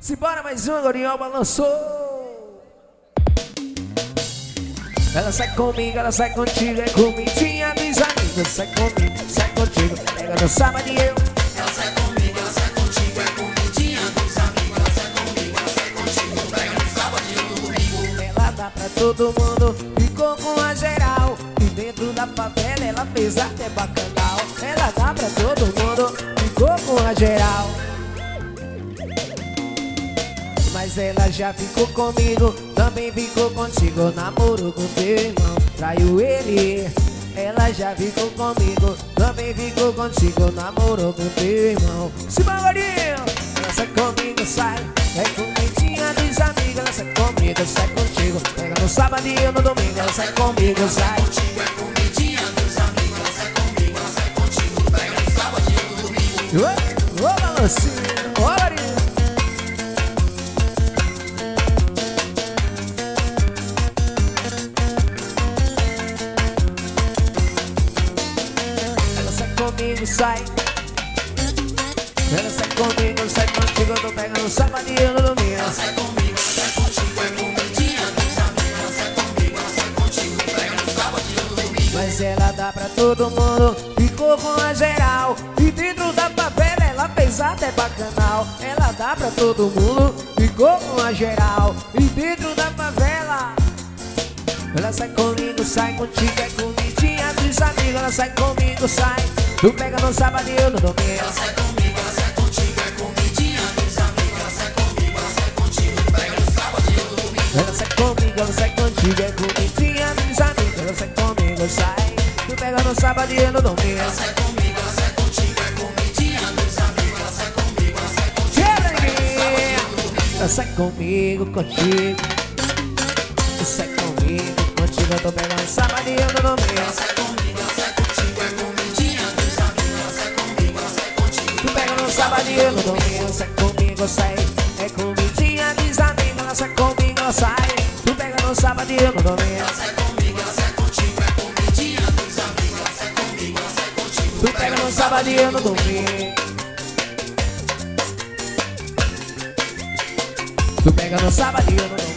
Simbora mais uma, Goriol balançou. Ela sai comigo, ela sai contigo, é comidinha dos amigos. Sai comigo, sai contigo, pega no sábado e eu. Ela sai comigo, ela sai contigo, é comidinha dos amigos. Ela sai comigo, ela sai contigo, pega no sábado e no domingo. Ela dá pra todo mundo, ficou com a geral. E dentro da favela ela fez até bacanal. Ela dá pra todo mundo, ficou com a geral. Mas ela já ficou comigo, também ficou contigo. Namorou com teu irmão, traiu ele. Ela já ficou comigo, também ficou contigo. Namorou com teu irmão. Simão Gordinho! Ela sai comigo, sai, é comidinha dos amigos. Ela sai comigo, sai contigo, pega no sábado e eu no domingo. Ela sai comigo, sai contigo, é comidinha dos amigos. Ela sai comigo, ela sai contigo, pega no sábado e no domingo. Ô, balancinho, ô, Gordinho! Comigo sai. Ela sai comigo, sai contigo, eu tô pegando sábado e eu no domingo. Ela sai comigo, ela sai contigo, é comidinha dos amigos. Ela sai comigo, ela sai contigo, pega no sábado e no domingo. Mas ela dá pra todo mundo, ficou com a geral. E dentro da favela ela fez até bacanal. Ela dá pra todo mundo, ficou com a geral. E dentro da favela ela sai comigo, sai contigo, é comidinha dos amigos. Ela sai comigo, sai. Tu pega no sábado e eu no domingo. Ela sai comigo, ela sai contigo, é comidinha dos amigos. Ela sai comigo, ela sai contigo, pega no sábado e no domingo. Ela sai comigo, ela sai contigo, é comidinha dos amigos. Ela sai comigo, sai. Tu pega no sábado e eu no domingo. Ela sai comigo, ela sai contigo, é comidinha dos amigos. Ela sai comigo, ela sai contigo, pega no sábado e no domingo. Ela sai comigo, contigo. Tu sai comigo, contigo, eu tô pegando sábado e eu no domingo. Ela sai comigo, ela sai contigo, é comidinha dos amigos. Ela sai comigo, ela sai contigo, Tu pega no sábado e eu no domingo. Ela sai comigo, sai. É comidinha dos amigos. Ela sai comigo, ela sai. Tu pega no sábado e eu no domingo. ela sai comigo, ela sai contigo, é comidinha dos amigos. Ela sai comigo, ela sai contigo, Tu pega no sábado e eu no domingo. Tu pega no sábado e eu no domingo.